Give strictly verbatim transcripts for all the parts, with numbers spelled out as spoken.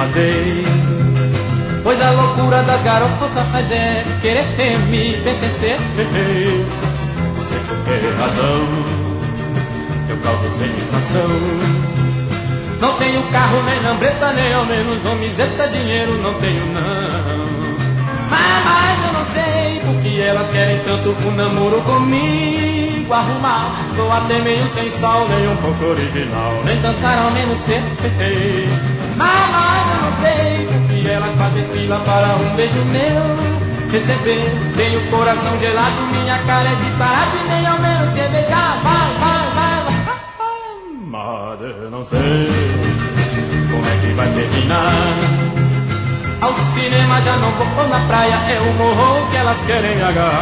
fazer. Pois a loucura das garotas é querer me pertencer. Não sei por que razão eu causo sensação. Não tenho carro, nem lambreta, nem ao menos homizeta. Dinheiro não tenho não. Mas, mas eu não sei por que elas querem tanto um namoro comigo. Arrumar, sou até meio sem sal, nem um pouco original, nem dançar ao menos ser. Mas, mas eu não sei por que elas fazem fila para um beijo meu. Receber, tenho o coração gelado, minha cara é de barato e nem ao menos se beijar. Vai, vai, vai, vai. Mas eu não sei como é que vai terminar. Ao cinema já não vou, na praia é o morro que elas querem agarrar.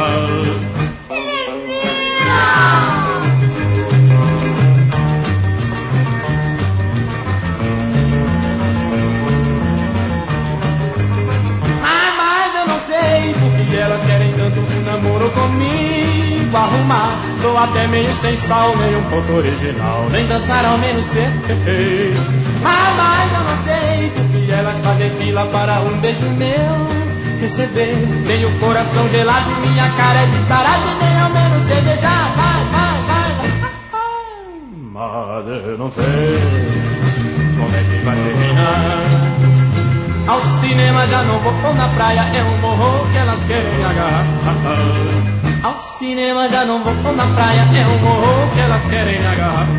Mas, mas eu não sei porque elas querem tanto um namoro comigo. Arrumar, tô até meio sem sal, nem um pouco original, nem dançar ao menos ser. Mas, mas eu não sei porque elas fazem fila para um beijo meu. Receber, tenho o coração gelado, minha cara é de barato, nem ao menos se beijar. Vai, vai, vai, vai. Mas eu não sei como é que vai terminar. Ao cinema já não vou, ou na praia é um morro que elas querem agarrar. Ao cinema já não vou, ou na praia é um morro que elas querem agarrar.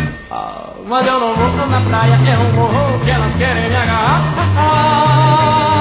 Ah, mas eu não vou, ou na praia é um morro que elas querem me agarrar.